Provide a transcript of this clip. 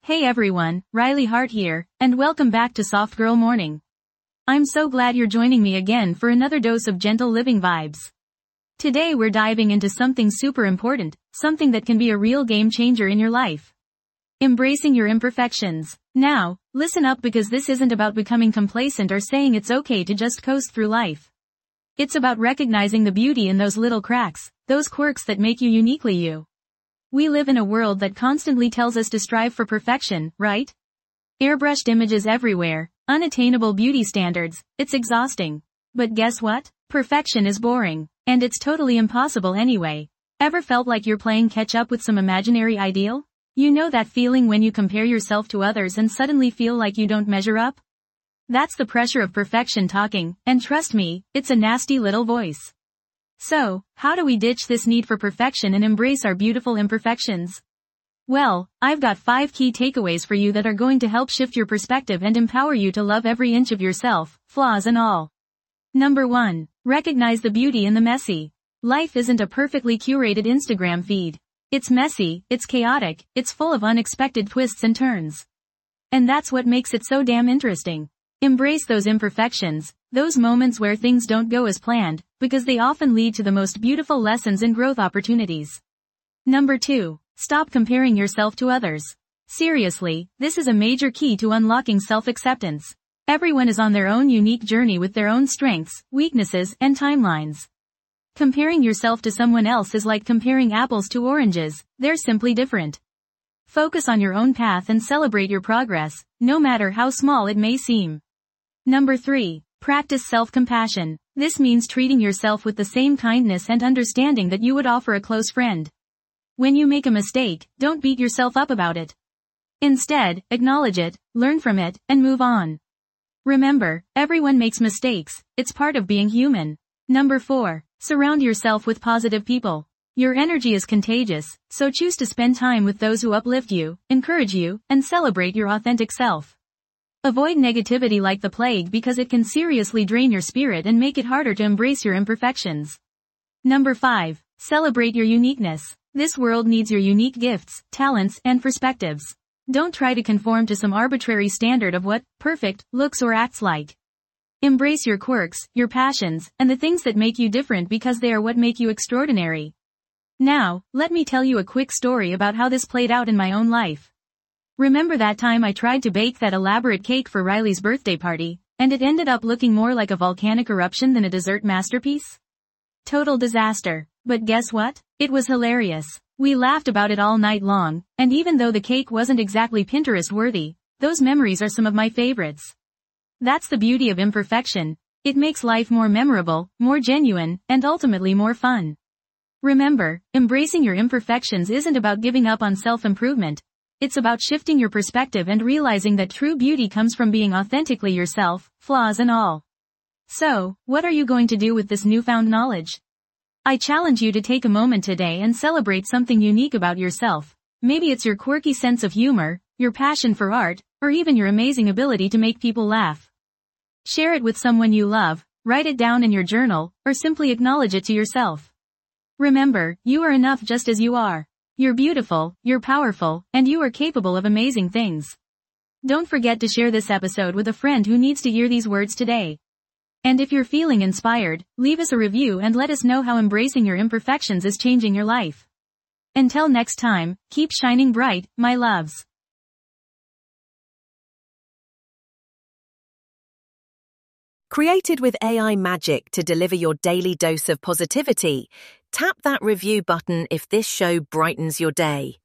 Hey everyone, Riley Hart here, and welcome back to Soft Girl Morning. I'm so glad you're joining me again for another dose of gentle living vibes. Today we're diving into something super important, something that can be a real game changer in your life. Embracing your imperfections. Now, listen up because this isn't about becoming complacent or saying it's okay to just coast through life. It's about recognizing the beauty in those little cracks, those quirks that make you uniquely you. We live in a world that constantly tells us to strive for perfection, right? Airbrushed images everywhere, unattainable beauty standards, it's exhausting. But guess what? Perfection is boring. And it's totally impossible anyway. Ever felt like you're playing catch up with some imaginary ideal? You know that feeling when you compare yourself to others and suddenly feel like you don't measure up? That's the pressure of perfection talking, and trust me, it's a nasty little voice. So, how do we ditch this need for perfection and embrace our beautiful imperfections? Well, I've got 5 key takeaways for you that are going to help shift your perspective and empower you to love every inch of yourself, flaws and all. Number 1. Recognize the beauty in the messy. Life isn't a perfectly curated Instagram feed. It's messy, it's chaotic, it's full of unexpected twists and turns. And that's what makes it so damn interesting. Embrace those imperfections, those moments where things don't go as planned, because they often lead to the most beautiful lessons and growth opportunities. Number 2. Stop comparing yourself to others. Seriously, this is a major key to unlocking self-acceptance. Everyone is on their own unique journey with their own strengths, weaknesses, and timelines. Comparing yourself to someone else is like comparing apples to oranges, they're simply different. Focus on your own path and celebrate your progress, no matter how small it may seem. Number 3. Practice self-compassion. This means treating yourself with the same kindness and understanding that you would offer a close friend. When you make a mistake, don't beat yourself up about it. Instead, acknowledge it, learn from it, and move on. Remember, everyone makes mistakes, it's part of being human. Number 4. Surround yourself with positive people. Your energy is contagious, so choose to spend time with those who uplift you, encourage you, and celebrate your authentic self. Avoid negativity like the plague because it can seriously drain your spirit and make it harder to embrace your imperfections. Number 5. Celebrate your uniqueness. This world needs your unique gifts, talents, and perspectives. Don't try to conform to some arbitrary standard of what perfect looks or acts like. Embrace your quirks, your passions, and the things that make you different because they are what make you extraordinary. Now, let me tell you a quick story about how this played out in my own life. Remember that time I tried to bake that elaborate cake for Riley's birthday party, and it ended up looking more like a volcanic eruption than a dessert masterpiece? Total disaster. But guess what? It was hilarious. We laughed about it all night long, and even though the cake wasn't exactly Pinterest-worthy, those memories are some of my favorites. That's the beauty of imperfection. It makes life more memorable, more genuine, and ultimately more fun. Remember, embracing your imperfections isn't about giving up on self-improvement. It's about shifting your perspective and realizing that true beauty comes from being authentically yourself, flaws and all. So, what are you going to do with this newfound knowledge? I challenge you to take a moment today and celebrate something unique about yourself. Maybe it's your quirky sense of humor, your passion for art, or even your amazing ability to make people laugh. Share it with someone you love, write it down in your journal, or simply acknowledge it to yourself. Remember, you are enough just as you are. You're beautiful, you're powerful, and you are capable of amazing things. Don't forget to share this episode with a friend who needs to hear these words today. And if you're feeling inspired, leave us a review and let us know how embracing your imperfections is changing your life. Until next time, keep shining bright, my loves. Created with AI magic to deliver your daily dose of positivity, tap that review button if this show brightens your day.